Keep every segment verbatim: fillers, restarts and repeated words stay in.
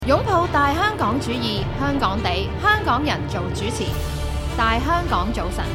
擁抱大香港主義，香港地，香港人做主持。大香港早晨，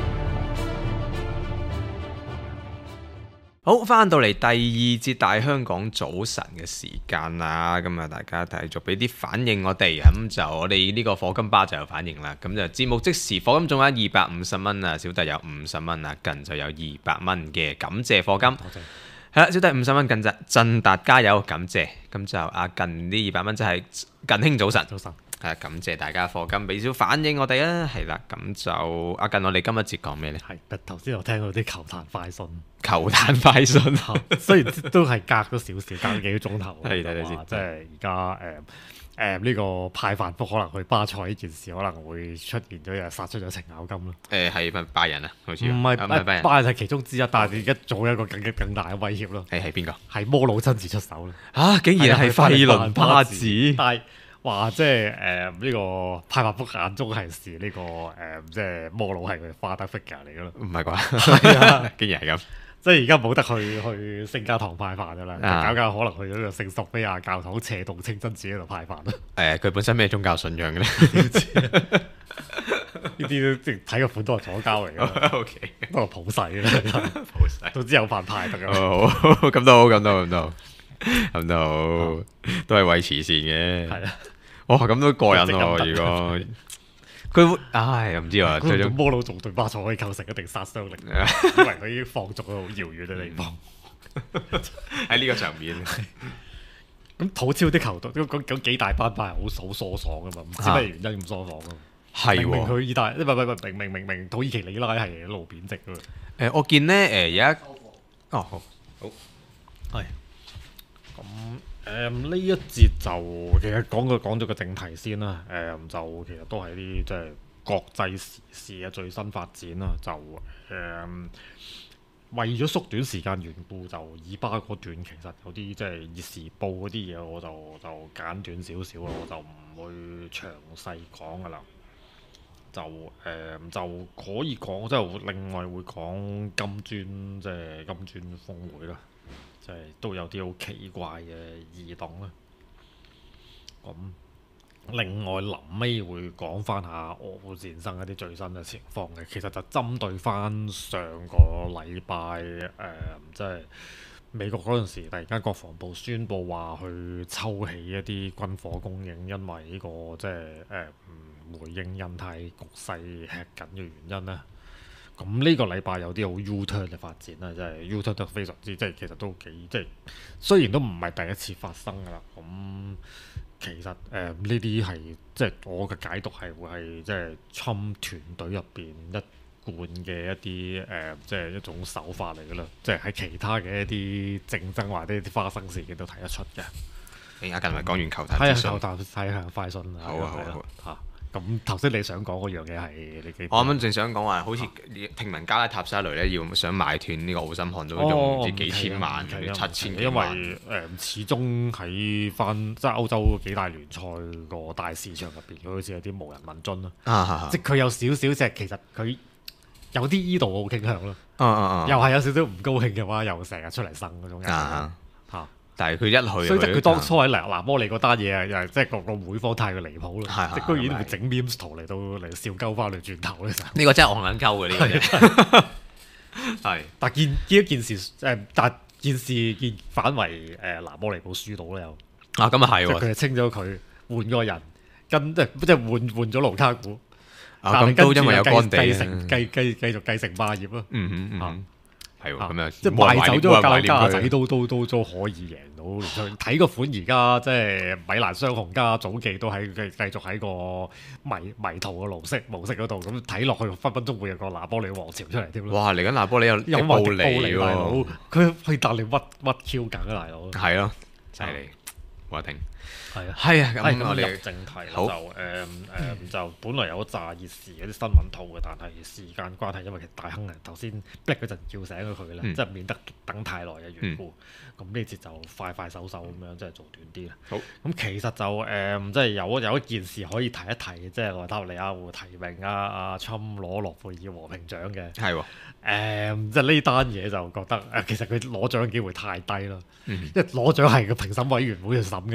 好，翻到嚟第二節大香港早晨嘅時間啦，咁啊大家繼續俾啲反應我哋，咁就我哋呢個課金巴就有反應啦，咁就節目即時課金總額二百五十蚊啊，小弟有五十蚊啊，近就有二百蚊嘅，感謝課金。 多謝。 係啦，小弟五十蚊，近就振達加油，感謝。咁就阿近呢二百蚊就係近兄早晨， 早晨。 係感謝大家課金，俾少反應我哋啊，係啦，咁就阿近我哋今一節講咩呢？ 係，頭先我聽到啲球壇快訊， 球壇快訊， 雖然都係隔咗少少，隔咗幾個鐘頭。 係睇睇先， 即係而家誒誒呢個派飯福可能去巴塞呢件事可能會出現咗，又殺出咗程咬金咯。 誒係咪拜仁啊？好似唔係唔係拜仁， 拜仁係其中之一，但係而家仲有一個更更大嘅威脅咯。 係係邊個？ 係摩魯親自出手咯。 嚇！竟然係費倫巴治， 但係話即係誒呢個派飯福眼中係視呢個誒即係摩魯係佢 father figure 嚟噶咯。 唔係啩？ 係啊， 竟然係咁。 即係而家冇得去去聖家堂派飯噶啦， 啊搞搞可能去咗個聖索菲亞教堂斜動清真寺嗰度派飯咯。 誒，佢本身咩宗教信仰嘅咧？ 呢啲都即係睇個款都係左膠嚟嘅， O K， 都係普世嘅， 好細。 總之有飯派得㗎。 哦，咁都好，咁都好，咁都好，咁都好，都係為慈善嘅。 係啊， 哇，咁都過癮值喎！ 得如果佢會，唉，唔知喎，最終摩魯仲對巴塞可以構成一定殺傷力，以為佢已經放逐到好遙遠嘅地方。 喺呢個場面， 咁土超啲球隊，嗰嗰嗰幾大班班係好好疏爽噶嘛，唔知咩原因咁疏爽噶嘛。 係明明喎。 佢意大，唔係唔係唔係明明明明土耳其里拉係一路貶值噶嘛。 誒，我見咧，誒而家，哦好， 係。咁誒呢一節就其實講個講咗個正題先啦。誒、就其實都係啲即係國際時事嘅最新發展啦。就誒、為咗縮短時間緣故，就以巴嗰段其實有啲即係熱時報嗰啲嘢，我就就簡短少少啦，我就唔會詳細講噶啦。就誒、就可以講，即係另外會講金磚，即係金磚峰會啦。即係都有啲好奇怪嘅異動啦。咁另外臨尾會講翻下俄烏戰爭一啲最新嘅情況嘅，其實就針對翻上個禮拜誒，即係美國嗰陣時，突然間國防部宣布話去抽起一啲軍火供應，因為呢、這個即係誒唔回應印太局勢吃緊嘅原因啦。咁呢個禮拜有啲好 U-turn 嘅發展啦，即係 U-turn 得非常之，即係其實都幾即係，雖然都唔係第一次發生噶啦。咁其實誒呢啲係即係我嘅解讀係會係即係侵團隊入邊一貫嘅一啲誒、呃，即係一種手法嚟噶啦。即係喺其他嘅一啲競爭或者一啲花生事件都睇得出嘅。 誒阿近咪講完球壇睇資訊， 下球壇，睇下快訊啊！ 好啊好啊好啊嚇。咁頭先你想講嗰樣嘢係你幾？ 我啱啱正想講話，好似聽聞加拉塔沙雷咧要想買斷呢個奧森漢都用唔知幾千萬， 哦要七千幾因萬。 為誒、呃、始終喺翻即係歐洲幾大聯賽個大市場入邊，佢好似有啲無人問津咯。 啊啊即係佢有少少即係其實佢有啲依度好傾向咯。 啊啊又係有少少唔高興嘅話，又成日出嚟生嗰種人啊嚇。 但係佢一去， 所以即係佢當初喺嗱嗱摩利嗰單嘢啊，又係即係個個會方太過離譜啦， 係係即係居然會整 memes 圖嚟到嚟笑鳩翻佢轉頭咧就。 呢個真係戇撚鳩嘅呢個真係。係但見見一件事誒、呃，但件事見反為誒嗱摩利冇輸到咧又。 啊，咁啊係喎。 即係佢係清咗佢，換個人，跟即係即係換換咗盧卡古， 啊但係咁都因為有跟住乾地繼承繼繼繼續繼承霸業咯。 嗯哼嗯啊哼，係喎，咁啊， 即係賣走咗個加拉加仔仔都都都都可以贏到聯賽。睇個款而家即係米蘭雙雄加祖記都喺繼繼續喺個迷迷途嘅模式模式嗰度，咁睇落去分分鐘會有個拿波里王朝出嚟添咯。 哇！嚟緊拿波里有有布迪利布尼大佬喎，， 佢去達你屈屈 Q 緊啊大佬。 係咯，犀利，華庭。 係啊。 係啊， 係咁我咁入哋正題啦， 好就誒誒就本來有炸熱事嗰啲新聞套嘅，但係時間關係，因為其實大亨啊頭先逼嗰陣叫醒咗佢咧， 嗯即係免得等太耐嘅緣故。咁呢節就快快手手咁樣，即係做短啲啦。 好咁其實就誒即係有有一件事可以提一提，即係內塔尼亞胡提名啊阿侵攞諾貝爾和平獎嘅。 係喎， 誒即係呢單嘢就覺得誒其實佢攞獎機會太低啦， 嗯因為攞獎係個評審委員會去審噶嘛。 係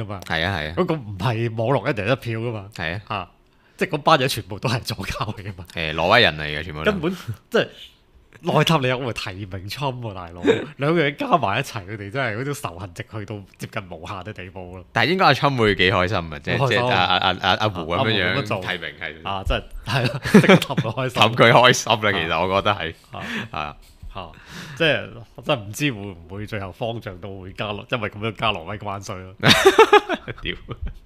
係啊係啊， 嗰個唔係網絡一人一票噶嘛， 係啊， 嚇，即係嗰班嘢全部都係左膠嚟噶嘛， 誒挪威人嚟嘅全部都， 根本即係內塔尼亞胡提名侵喎大佬，兩個人加埋一齊，佢哋真係嗰種仇恨值去到接近無限嘅地步咯。 但係應該阿春會幾開心啊，即係好開心即係阿阿阿阿阿胡咁樣阿胡咁樣做樣提名係啊，真係係咯，識得氹到開心。 氹佢開心啦，其實我覺得係啊啊， 嚇，即係我真係唔知會唔會最後方丈到會加落，因為咁樣加挪威關稅咯。 屌，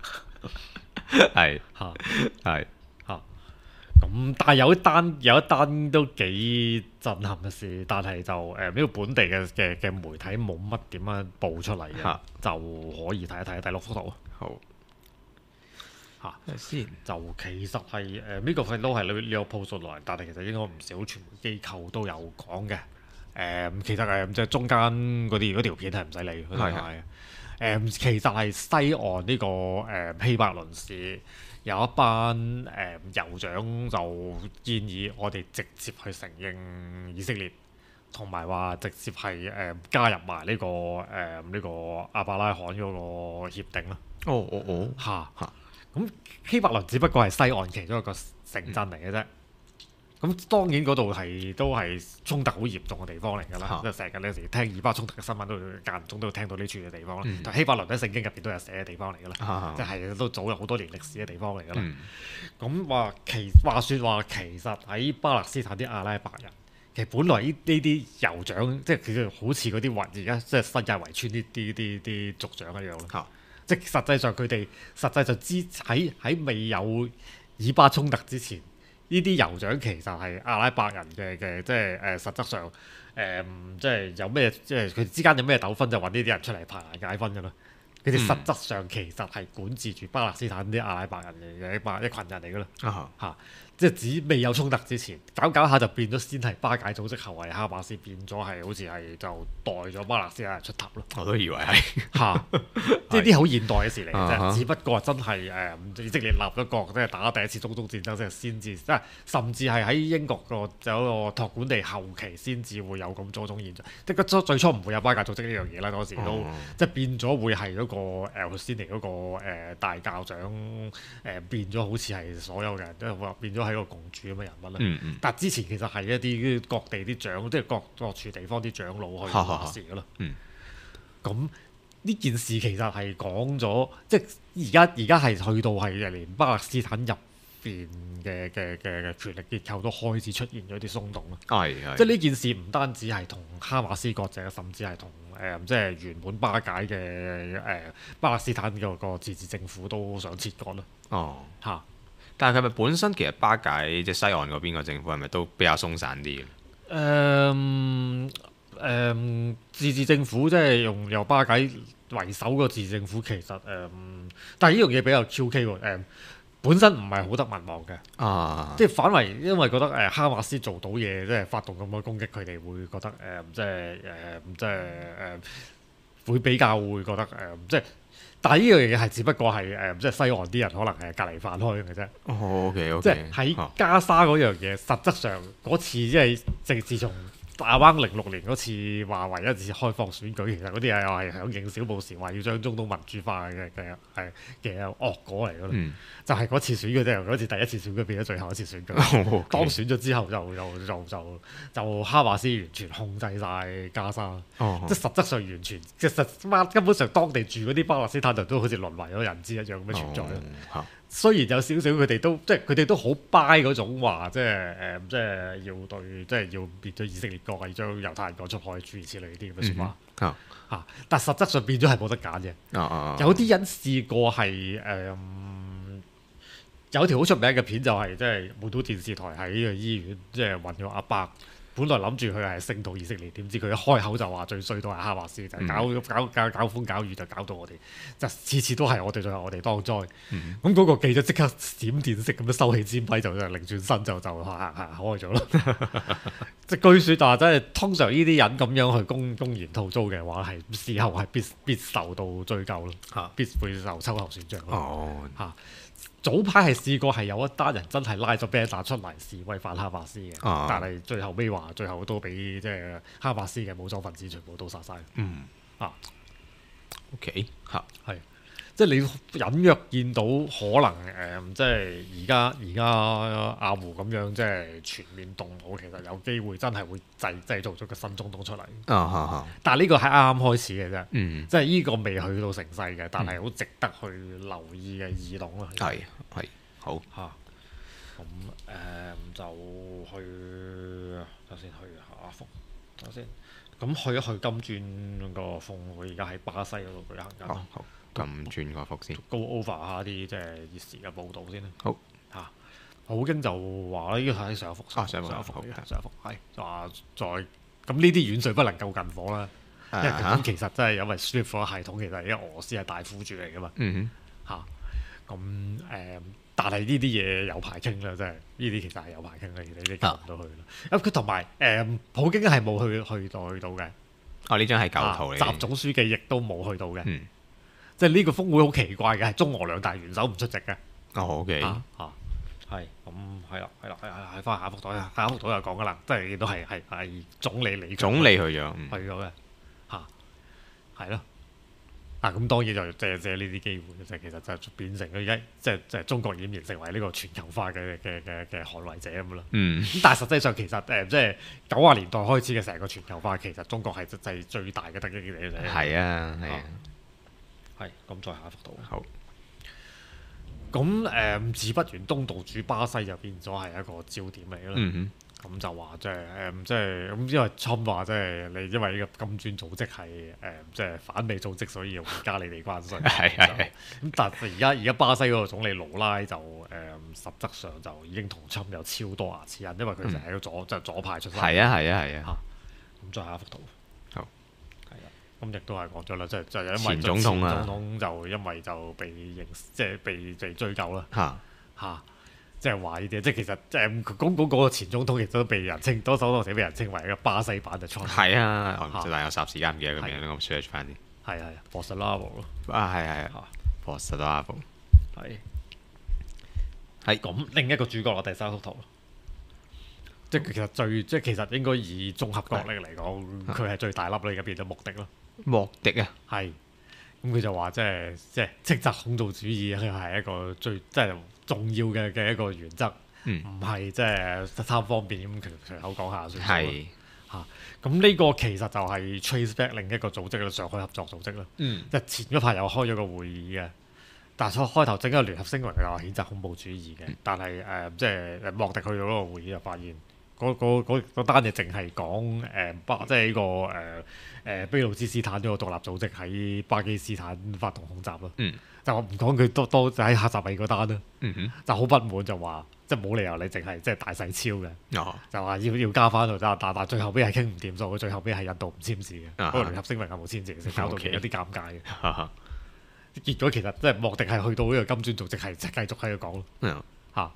係嚇係嚇，咁但係有一單有一單都幾震撼嘅事，但係就誒呢個本地嘅嘅嘅媒體冇乜點樣報出嚟嘅， 嚇就可以睇一睇第六幅圖好嚇。 先就其實係誒呢個費都係呢呢個 post 落嚟，但係其實應該唔少傳媒機構都有講嘅。誒、其實誒即係中間嗰啲嗰條片係唔使理嗰條係嘅。誒、其實係西岸呢、個誒、希伯倫市有一班誒、酋長就建議我哋直接去承認以色列，同埋話直接係誒、加入埋呢、個誒呢、個亞伯拉罕嗰個協定啦。 哦哦哦嚇嚇咁希伯倫只不過係西岸其中一個城鎮嚟嘅啫。咁、當然嗰度係都係衝突好嚴重嘅地方嚟㗎啦， 嚇即係成日有時聽以巴衝突嘅新聞都會間唔中都會聽到呢處嘅地方啦。 嗯但希伯倫喺聖經入邊都有寫嘅地方嚟㗎啦， 啊即係都早有好多年歷史嘅地方嚟㗎啦。 嗯咁話其話説話其實喺巴勒斯坦啲阿拉伯人，其實本來呢呢啲酋長，即係其實好似嗰啲雲而家即係新界圍村呢啲啲啲族長一樣咯。 嚇即係實際上佢哋實際上之喺喺未有以巴衝突之前，呢啲酋長其實係阿拉伯人嘅嘅，即係誒、呃、實質上誒、呃即係有咩即係佢哋之間有咩糾紛就揾呢啲人出嚟排解紛㗎啦。佢哋實質上其實係管治住巴勒斯坦啲阿拉伯人嚟嘅一班一群人嚟㗎啦。 啊嚇、即係指未有衝突之前，搞搞下就變咗先係巴解組織，後係哈馬斯變咗係好似係就代咗巴勒斯坦人出頭咯。 我都以為係嚇，即係啲好現代嘅事嚟嘅啊哈啫，只不過真係誒以色列立咗國，即係打第一次中東戰爭，即係先至，即係甚至係喺英國個有個託管地後期先至會有咁多種現象。即係個最最初唔會有巴解組織呢樣嘢啦，嗰時都、 哦即係變咗會係嗰、個誒先嚟嗰個、呃、大教長誒、呃、變咗好似係所有嘅人，即係話變咗係一個共主咁嘅人物啦。 嗯嗯但之前其實係一啲各地啲長，即係各各處地方啲長老去哈哈哈話事噶啦。 嗯咁呢件事其實係講咗，即係而家而家係去到係連巴勒斯坦入邊嘅嘅嘅嘅權力結構都開始出現咗啲鬆動啦。 係係即係呢件事唔單止係同哈馬斯割席，甚至係同誒即係原本巴解嘅誒、呃巴勒斯坦個個自治政府都想切割啦。 哦。 嚇！ 但係佢咪本身其實巴解即係西岸嗰邊個政府係咪都比較鬆散啲嘅？ 誒誒、自治政府即係用由巴解為首個自治政府，其實誒、但係呢樣嘢比較 Q K 喎。誒、本身唔係好得民望嘅， 啊， 即係反為因為覺得誒、哈馬斯做到嘢，即係發動咁嘅攻擊，佢哋會覺得誒、即係誒、即係誒、會比較會覺得誒、即係。但係呢樣嘢係只不過係誒、即係西岸啲人可能係隔離飯開嘅啫。 哦，OK 即 OK， 係喺加沙嗰樣嘢，實質上嗰次即係自自從大灣零六年嗰次話唯一一次開放選舉，其實嗰啲嘢又係響應小布什話要將中東民主化嘅嘅係嘅惡果嚟㗎啦。 嗯就係嗰次選舉，即係嗰次第一次選舉變咗最後一次選舉。 哦當選咗之後就就就就就哈馬斯完全控制晒加沙， 哦即係實質上完全，其實根本上當地住嗰啲巴勒斯坦人都好似淪為咗人質一樣咁嘅存在咯。 哦雖然有少少佢哋都即係佢哋都好 buy 嗰種話，即係誒、即係要對，即係要滅咗以色列國，要將猶太人趕出海，諸如此類呢啲咁嘅説話嚇啊嚇。但實質上變咗係冇得揀嘅。 啊啊有啲人試過係誒、有條好出名嘅片就係、即係滿都電視台喺呢個醫院即係揾咗阿伯。本來諗住佢係聖道以色列，點知佢一開口就話最衰都係哈馬斯，就係搞搞搞搞風搞雨就搞到我哋，就次次都係我哋最後我哋當災。咁嗰、個記者即刻閃電式咁樣收起支咪，就就擰轉身就就行行開咗啦。即係據說就話真係通常呢啲人咁樣去公公然吐槽嘅話，係事後係必必受到追究咯， 嚇必會受秋後算賬咯。 哦嚇、早排係試過係有一單人真係拉咗 banner 出嚟示威反哈馬斯嘅， 啊但係最後尾話最後都俾即係哈馬斯嘅武裝分子全部都殺晒。 嗯啊， OK 嚇係即係你隱約見到可能誒、呃，即係而家而家阿胡咁樣，即係全面動武，其實有機會真係會製製造咗個新總統出嚟。 啊啊啊！ 但係呢個係啱啱開始嘅啫， 嗯， 即係呢個未去到成勢嘅，但係好值得去留意嘅異動咯。 係係好嚇。咁誒就去，首先去下一幅，首先咁去一去金磚個峰會，而家喺巴西嗰度舉行緊。 好好咁轉個幅先。 Go over 下啲即係熱時嘅報導先啦。 好嚇，普京就話呢個係上一幅， 啊上一幅上一幅好上一幅係就話再咁呢啲遠水不能救近火啦。因為咁其實真係因為 SWIFT 嗰個系統其實因為俄羅斯係大苦主嚟噶嘛。 嗯嚇咁誒，但係呢啲嘢有排傾啦，真係呢啲其實係有排傾嘅，你你救唔到佢啦。咁佢同埋誒普京係冇去去到去到嘅。 哦，呢張係舊圖嚟嘅。 習總書記亦都冇去到嘅。 嗯。 即係呢個峰會好奇怪嘅，係中俄兩大元首唔出席嘅。 哦，OK。 嚇嚇，係咁係啦，係啦，係係翻下一幅圖，下一幅圖又講噶啦，即係都係係係總理李強總理去咗，嗯去咗嘅嚇，係咯。啊咁當然就借借呢啲機會，就其實就變成咗而家即係即係中國儼然成為呢個全球化嘅嘅嘅嘅捍衛者咁咯。 嗯。 咁但係實際上其實誒即係九十年代開始嘅成個全球化，其實中國係就係最大嘅得益者嚟嘅。 係啊，係啊。 係，咁再下一幅圖。 好。 咁誒、嗯，自不然東道主巴西就變咗係一個焦點嚟啦。 嗯哼。 咁就話即係誒，即係咁，因為侵話即係你因為呢個金磚組織係誒即係反美組織，所以要加你哋關稅。 係係係。 咁但係而家而家巴西嗰個總理盧拉就誒、嗯、實質上就已經同侵有超多牙齒印，因為佢就係個左、嗯、就左派出身。 係啊係啊係啊。 咁再下一幅圖。 好。 係啦，咁亦都係講咗啦，即係就係因為前總統啊， 前總統就因為就被刑即係被被追究啦。 嚇嚇。即係話呢啲，即係其實即係講講嗰個前總統，亦都被人稱多手多時被人稱為一個巴西版嘅川普。 係啊，但係我霎時間唔記得個名，我 search 翻啲。 係係 Bolsonaro 咯。 啊係係係 Bolsonaro。 係係咁，另一個主角啦，第三幅圖。即係其實最即係其實應該以綜合國力嚟講，佢係最大粒啦，而家變咗穆迪咯。 穆迪啊。係。 咁佢就話即係即係斥責恐怖主義，佢係一個最即係重要嘅嘅一個原則，唔係即係貪方便咁隨口講下算數。係嚇，咁呢個其實就係 trace back 另一個組織啦，上海合作組織啦。嗯，即係前嗰排又開咗個會議嘅，但係開頭整個聯合聲明就話譴責恐怖主義嘅，但係誒即係莫迪去到嗰個會議就發現嗰嗰嗰嗰單嘢淨係講誒巴即係呢個誒。誒卑路支斯坦呢個獨立組織喺巴基斯坦發動恐襲咯，嗯、就我唔講佢多多就喺喀什米嗰單啦，嗯、哼就好不滿就話即係冇理由你淨係即係大細超嘅，哦、就話要要加翻度，但但但最後尾係傾唔掂數，最後尾係印度唔簽字嘅，嗰個聯合聲明係冇簽字嘅，搞到有啲尷尬嘅。哈哈結果其實即係莫迪係去到呢個金磚組織係繼續喺度講咯，嚇、嗯。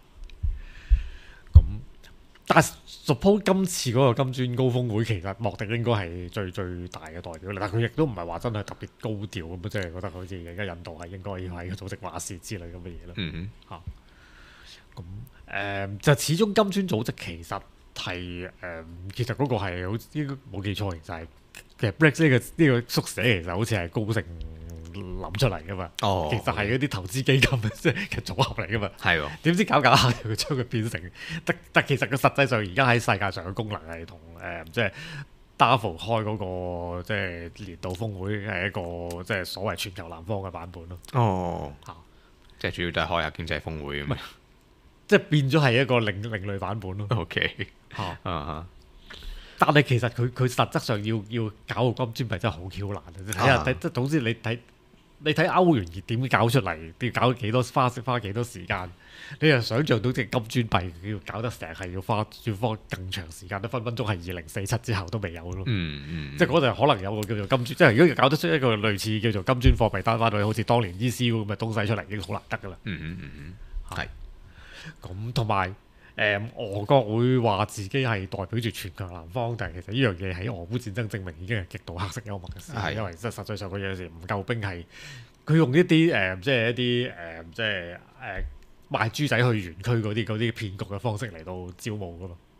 咁但係 suppose 今次嗰個金磚高峰會，其實莫迪應該係最最大嘅代表，但係佢亦都唔係話真係特別高調咁，即係覺得好似而家印度係應該要喺個組織話事之類咁嘅嘢咯。嗯嚇。咁誒、呃、就始終金磚組織其實係誒、呃，其實嗰個係好應該冇記錯，其實係其實 BRICS 呢個呢個縮寫其實好似係高盛諗出嚟噶嘛。哦。其實係嗰啲投資基金即係嘅組合嚟噶嘛。係喎。點知搞搞下佢將佢變成，但但其實佢實際上而家喺世界上嘅功能係同誒即係 Davos 開嗰個即係年度峰會係一個即係所謂全球南方嘅版本咯。哦。嚇！即係主要都係開下經濟峰會咁。即係變咗係一個另另類版本咯。OK。嚇。啊但係其實佢佢實質上要要搞個金磚幣真係好 Q 難啊！睇下睇即係總之你睇。你睇歐元點搞出嚟？要搞幾多花花幾多時間？你又想像到隻金磚幣要搞得成係要花要花更長時間，都分分鐘係二零四七之後都未有咯。嗯嗯，即係嗰陣可能有個叫做金磚，即係如果搞得出一個類似叫做金磚貨幣單翻去，好似當年 E C U 咁嘅東西出嚟，已經好難得噶啦。嗯嗯嗯嗯，係。咁同埋誒，俄國會話自己係代表住全球南方，但係其實呢樣嘢喺俄烏戰爭證明已經係極度黑色幽默嘅事，係因為即係實際上嗰樣事唔夠兵係。佢用一啲誒、呃，即係一啲誒、呃，即係誒、呃、賣豬仔去園區嗰啲嗰啲騙局嘅方式嚟到招募噶嘛。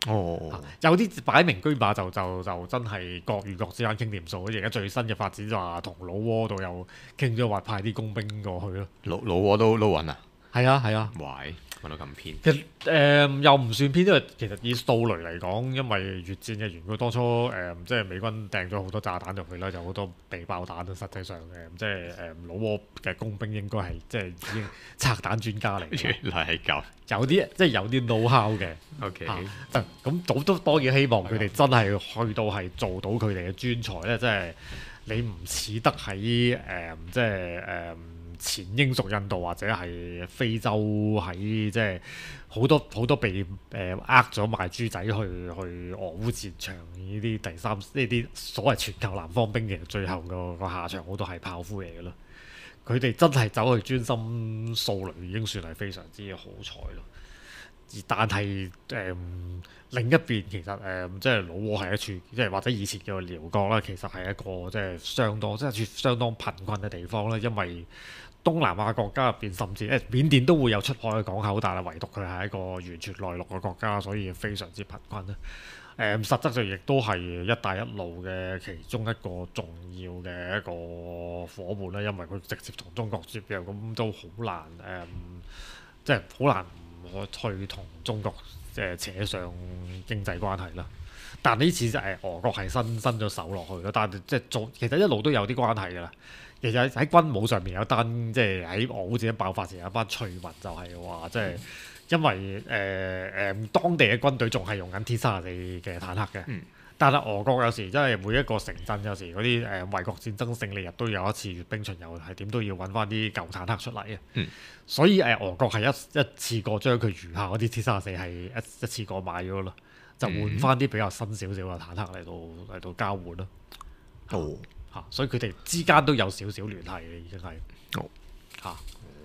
哦， 啊有啲擺明居馬就就就真係國與國之間傾掂數。而家最新嘅發展就話同老撾度又傾咗話派啲工兵過去咯。 老老撾都撈穩啊！ 係啊係啊， 喂，揾到咁偏。 其實誒、呃、又唔算偏，因為其實以掃雷嚟講，因為越戰嘅緣故，當初誒、呃、即係美軍掟咗好多炸彈入去啦，有好多被爆彈啦。實際上誒、呃、即係誒、呃、老撾嘅工兵應該係即係已經拆彈專家嚟嘅。 原來係咁。 有啲即係有啲 know-how 嘅。 OK， 咁咁都當然希望佢哋真係去到係做到佢哋嘅專才咧，即係你唔似得喺誒、呃、即係誒。呃前英屬印度或者係非洲喺即係好多好多被誒呃咗賣豬仔去去俄烏戰場呢啲第三呢啲所謂全球南方兵，其實最後個個下場好多係炮灰嚟嘅咯。佢哋真係走去專心掃雷已經算係非常之好彩咯。而但係誒、呃、另一邊其實誒、呃、即係老撾係一處即係或者以前叫寮國啦，其實係一個即係相當即係相當貧困嘅地方啦，因為東南亞國家入邊，甚至誒緬甸都會有出海嘅港口，但係唯獨佢係一個完全內陸嘅國家，所以非常之貧困啦。誒、呃，實質上亦都係一帶一路嘅其中一個重要嘅一個伙伴啦，因為佢直接同中國接壤，咁都好難誒、呃，即係好難唔去同中國誒扯上經濟關係啦。但呢次就係俄國係伸伸咗手落去咯，但係即係做其實一路都有啲關係㗎啦。其實喺軍武上面有單，即係喺俄烏戰爆發時有一班趣聞，就係話即係因為誒誒、呃呃、當地嘅軍隊仲係用緊 T 三十四嘅坦克嘅， 嗯、 但係俄國有時真係每一個城鎮有時嗰啲誒衛國戰爭勝利日都有一次閱兵巡遊，係點都要揾翻啲舊坦克出嚟嘅。 嗯、所以誒、呃、俄國係一一次過將佢餘下嗰啲 T 三十四係一一次過買咗咯，就換翻啲比較新少少嘅坦克嚟到嚟到交換咯。 哦。 嚇，所以佢哋之間都有少少聯繫嘅，已經係。 好嚇，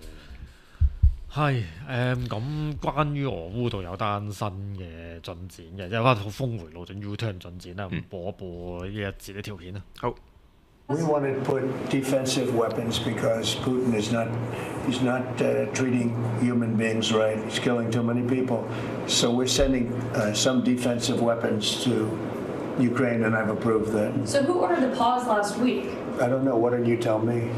係誒咁，關於俄烏度有單新嘅進展嘅，有翻好峰迴路轉 U-turn 進展啦，咁播一播呢一節啲條片啦。 好。 We wanted to put defensive weapons because Putin is not, he's not uh, treating human beings right. He's killing too many people. So we're sending uh, some defensive weapons to Ukraine, and I've approved that. So who ordered the pause last week? I don't know. Why don't you tell me?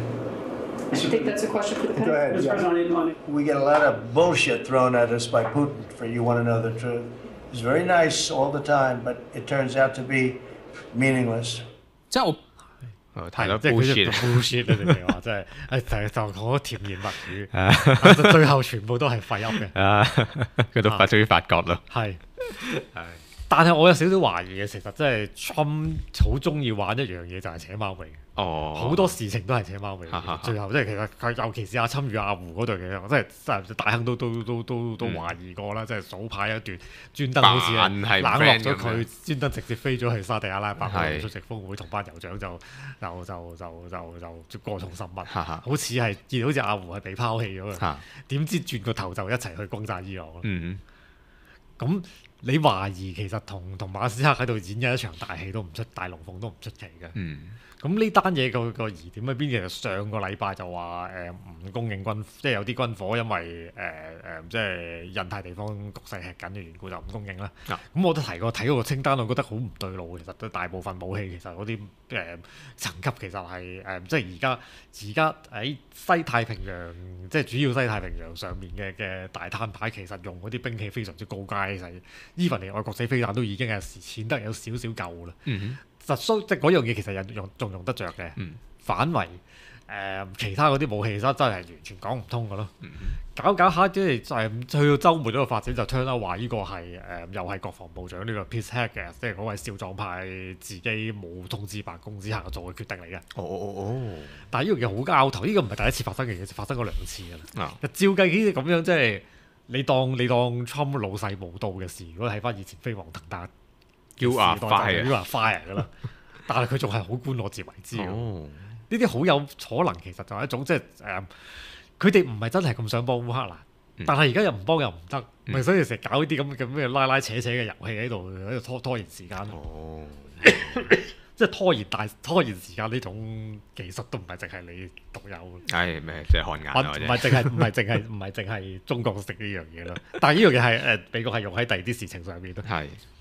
I think that's a question for the Go ahead. Mister President. We get a lot of bullshit thrown at us by Putin for you want to know the truth. He's very nice all the time, but it turns out to be meaningless. 即係我睇到即係佢就 bullshit 你明唔明話？即係誒就就講甜言蜜語，最後全部都係廢噏嘅。 啊，佢都發終於發覺啦。 係係。但係我有少少懷疑嘅，其實即係 Trump 好中意玩一樣嘢，就係扯貓尾。哦，好多事情都係扯貓尾。最後即係其實佢尤其是阿侵與阿胡嗰度嘅，即係真係大亨都都都都都懷疑過啦。即係早排一段專登好似冷落咗佢，專登直接飛咗去沙地阿拉伯出席峰會，同班酋長就就就就就就過重甚密，好似係見到好似阿胡係被拋棄咗嘅。點知轉個頭就一齊去轟炸伊朗。嗯，咁。你懷疑其實同同馬斯克喺度演嘅一場大戲都唔出大龍鳳都唔出奇嘅。嗯。咁呢單嘢個個疑點喺邊？其實上個禮拜就話誒唔供應軍，即係有啲軍火因為誒誒、呃呃、即係印太地方局勢吃緊嘅緣故就唔供應啦。咁、啊、我都提過睇嗰個清單，我覺得好唔對路。其實都大部分武器其實嗰啲誒層級其實係誒、呃、即係而家而家喺西太平洋，即係主要西太平洋上面嘅嘅大攤牌，其實用嗰啲兵器非常之高階，其實 even 嚟外國製飛彈都已經係顯得有少少舊啦。嗯實蘇即係嗰樣嘢其實用用仲用得着嘅，嗯、反為誒、呃、其他嗰啲武器真真係完全講唔通嘅咯。嗯、搞搞下即係就係去到週末嗰個發展就 turn out 話呢個係誒、呃、又係國防部長呢個 Pete Hegseth，即係嗰位少壯派自己冇通知白宮之下做嘅決定嚟嘅。哦哦哦哦！但係呢樣嘢好交頭，呢、這個唔係第一次發生嘅嘢，發生過兩次嘅啦。啊、照計呢啲咁樣即係你當你當 Trump 老細無道嘅事，如果睇翻以前飛黃騰達。叫阿 fire，叫阿 fire 噶啦，但係佢仲係好觀我自為之嘅。呢啲好有可能其實就係一種即係誒，佢哋唔係真係咁想幫烏克蘭，嗯、但係而家又唔幫又唔得，咪、嗯、所以成日搞呢啲咁嘅咩拉拉扯扯嘅遊戲喺度，喺度拖拖延時間。哦，即係拖延大拖延時間呢種技術都唔係淨係你獨有。係咩？即係看眼唔係淨係唔係淨係唔係淨係中國食呢樣嘢咯。但係呢樣嘢係誒美國係用喺第二啲事情上面咯。係。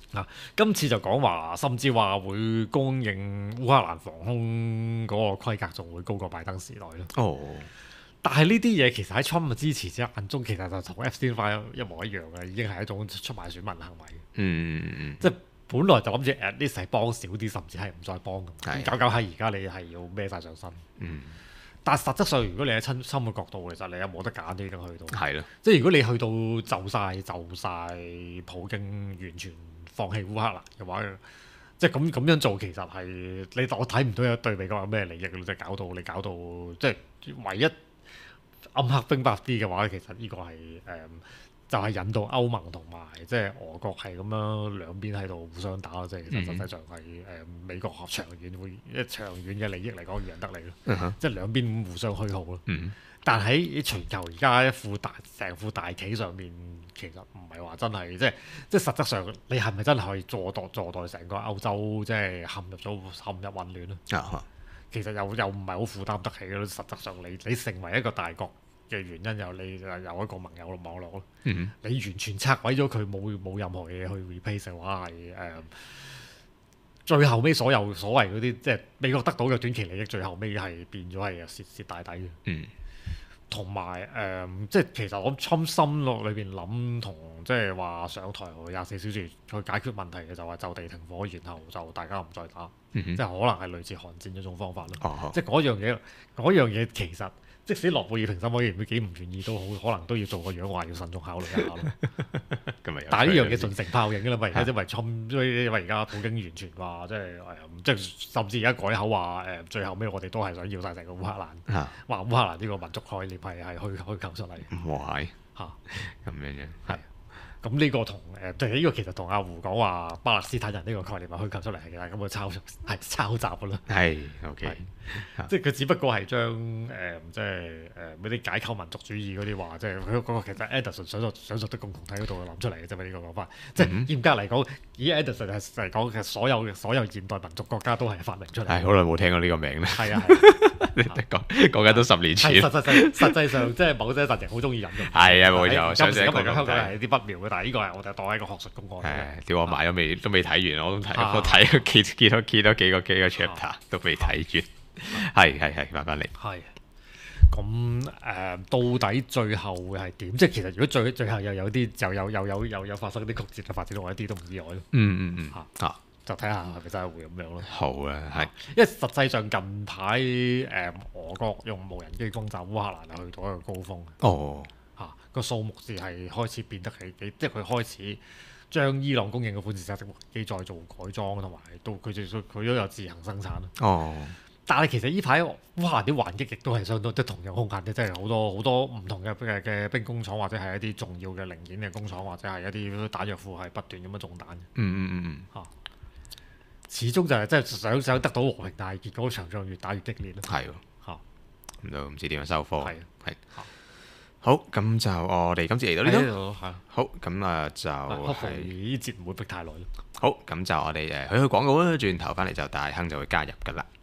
啊，今次就講話，甚至話會供應烏克蘭防空嗰個規格仲會高過拜登時代咯。 哦， 但係呢啲嘢其實喺 Trump 嘅支持者眼中，其實就同 Epstein file 一模一樣嘅，已經係一種出賣選民行為。 嗯嗯嗯， 即係本來就諗住 at least 係幫少啲，甚至係唔再幫咁。 係搞搞下而家你係要孭晒上身。 嗯， 但係實質上，如果你喺親心嘅角度，其實你有冇得揀呢？已經去到係咯， 即係如果你去到就晒就晒普京完全放棄烏克蘭嘅話，即係咁咁樣做，其實係你我睇唔到有對美國有咩利益嘅，即係搞到你搞到即係唯一暗黑兵白啲嘅話，其實呢個係誒、嗯、就係、是、引導歐盟同埋即係俄國係咁樣兩邊喺度互相打咯，即係其實實際上係誒、嗯、美國長遠會一長遠嘅利益嚟講，贏得你咯， 嗯哼即係兩邊互相虛耗咯。 嗯但喺全球而家一副大成副大棋上面，其實唔係話真係即係即係實質上，你係咪真係可以坐代坐代成個歐洲即係陷入咗陷入混亂咧？ 啊哈其實又又唔係好負擔得起咯。實質上你你成為一個大國嘅原因有你有一個盟友網絡咯。 嗯你完全拆毀咗佢，冇冇任何嘢去 replace 嘅話係誒、呃，最後尾所有所謂嗰啲即係美國得到嘅短期利益，最後尾係變咗係蝕蝕大底嘅。 嗯同埋誒，即係其實我侵心落裏邊諗，同即係話上台廿四小時去解決問題嘅，就話就地停火，然後就大家唔再打， 嗯哼即係可能係類似韓戰嗰種方法咯。 哦好即係嗰樣嘢，嗰樣嘢其實即使諾貝爾評審委員會幾唔願意都好，可能都要做個樣話要慎重考慮一下咯。 咁咪有但係呢樣嘢趣盡成炮影㗎啦嘛，而家因為侵，因為而家普京完全話即係誒，即係甚至而家改口話誒，最後尾我哋都係想要晒成個烏克蘭， 嚇話烏克蘭呢個民族概念係係虛虛構出嚟哇係嚇。 咁樣樣係咁呢個同誒，即係呢個其實同阿胡講話巴勒斯坦人呢個概念係虛構出嚟嘅，咁佢抄係抄襲㗎啦。 係 OK 係即係佢只不過係將誒、呃、即係誒嗰啲解構民族主義嗰啲話，即係佢嗰個其實 Anderson 想述想述的共同體嗰度諗出嚟嘅啫嘛。呢、這個講法，即係嚴格嚟講，以 Anderson 係嚟講，其實所有嘅所有現代民族國家都係發明出嚟。 係好耐冇聽過呢個名啦， 係啊係啊， 講講緊都十年前係。實實際實際上，即係某些陣營好中意引用。 係啊冇錯喺今時今日想寫嘅香港係有啲不妙嘅，但係呢個係我哋當係一個學術公案嚟嘅。 誒，屌我買咗未？都未睇完，我都睇， 啊我睇咗幾幾多幾多幾個幾個 chapter 都未睇完。係係係，翻返嚟。 係。咁誒、呃，到底最後會係點？即係其實如果最最後又有啲又有又有又有發生啲曲折嘅發展，我一啲都唔意外咯。 嗯嗯嗯。 嚇啊， 就睇下係咪真係會咁樣咯。 好啊，係。 因為實際上近排誒、呃、俄國用無人機攻襲烏克蘭係去到一個高峰。 哦。 嚇個、啊、數目字係開始變得幾幾，即係佢開始將伊朗供應嘅款式殺式無人機再做改裝，同埋到佢就佢都有自行生產。 哦。 但係其實呢排烏克蘭啲還擊亦都係相當即係同樣空間嘅，即係好多好多唔同嘅嘅嘅兵工廠，或者係一啲重要嘅零件嘅工廠，或者係一啲彈藥庫係不斷咁樣中彈。 嗯嗯嗯嗯。 嚇、啊，始終就係即係想想得到和平，但係結果場仗越打越激烈咯。 係喎。 嚇， 咁就唔知點樣收科。 係係。 嚇好，咁就我哋今次嚟到呢度。 度係。 好，咁啊就克服係呢節唔會逼太耐咯。 好，咁就我哋誒去去廣告啦，轉頭翻嚟就大亨就會加入㗎啦。